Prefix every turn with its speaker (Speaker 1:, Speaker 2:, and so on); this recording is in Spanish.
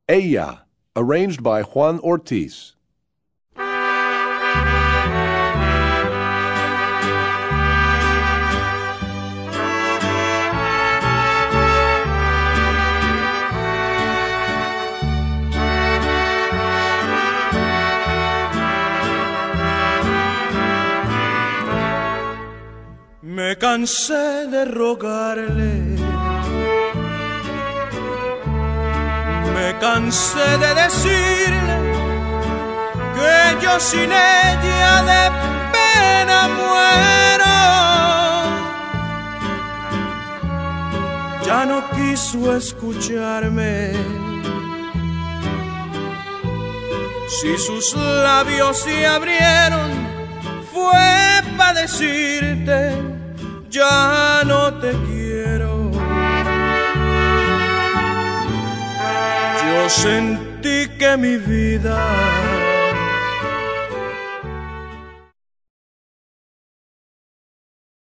Speaker 1: Ella, arranged by Juan Ortiz.
Speaker 2: Me cansé de rogarle, me cansé de decirle que yo sin ella de pena muero. Ya no quiso escucharme, si sus labios se abrieron fue para decirte ya no te quiero. Yo sentí que mi vida